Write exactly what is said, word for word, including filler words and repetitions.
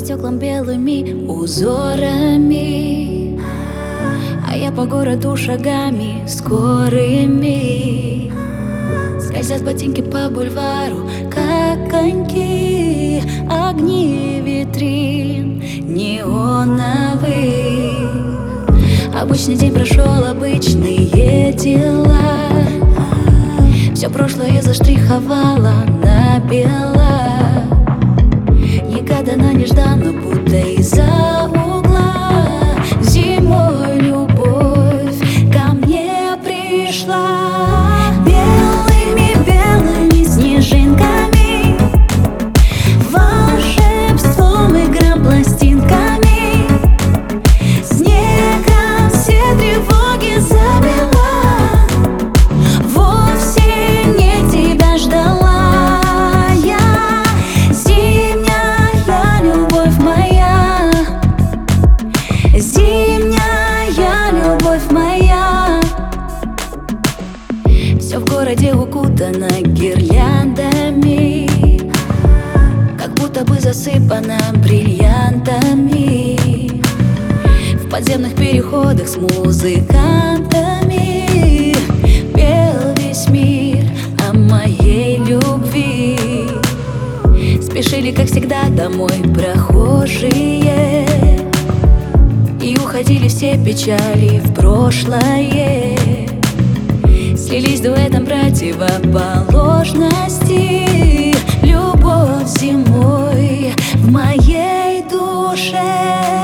стеклам белыми узорами, а я по городу шагами скорыми. Скользят ботинки по бульвару, как коньки, огни витрин неоновых. Обычный день прошел, обычные дела. Все прошлое заштриховала на бело. Негаданно, нежданно, будто из-за угла. Зимой любовь ко мне пришла. Белыми-белыми снежинками, волшебством игра пластинками. Снегом все тревоги замела. Вовсе не тебя ждала я. Зимняя любовь моя, зимняя любовь моя. Все в городе укутано гирляндами, как будто бы засыпано бриллиантами. В подземных переходах с музыкантами пел весь мир о моей любви. Спешили, как всегда, домой прохожие, и уходили все печали в прошлое. Слились дуэтом противоположности. Любовь зимой в моей душе.